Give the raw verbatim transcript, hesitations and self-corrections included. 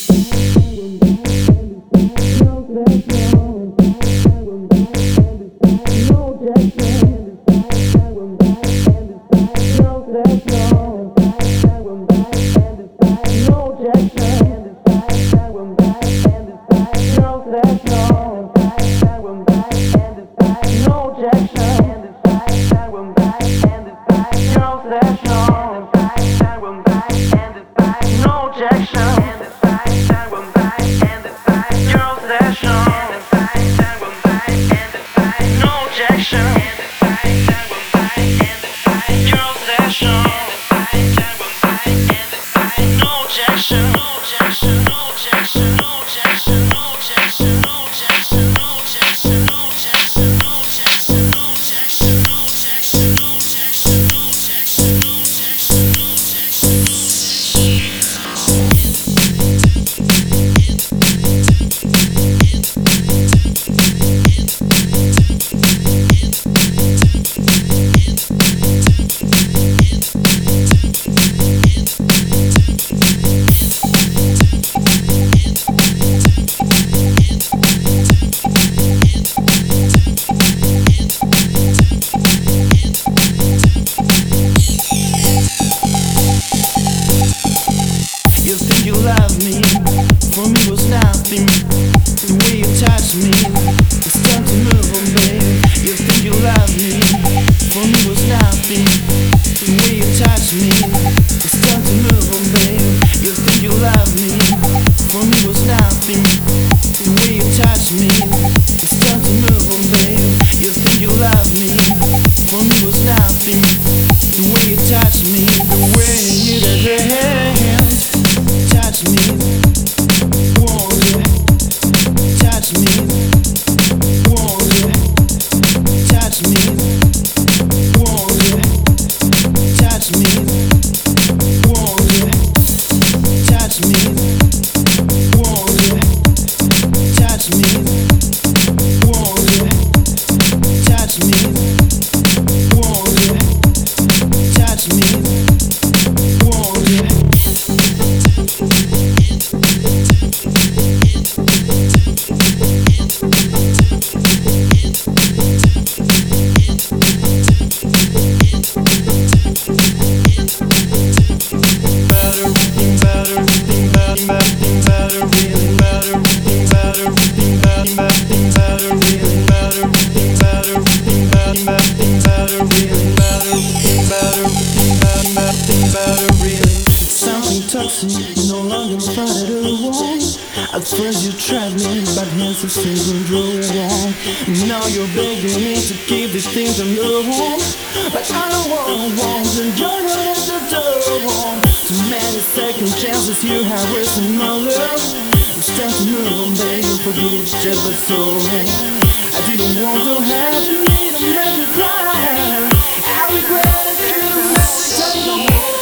At first you tried me, but hands have still been wrong. Now you're begging me to keep these things on your own, but I don't want, want, and you're not at the door. Too many second chances you have wasted my love. It's time to move on, baby, forget it just but so. I didn't want to have to need to make you cry. I regret it, you never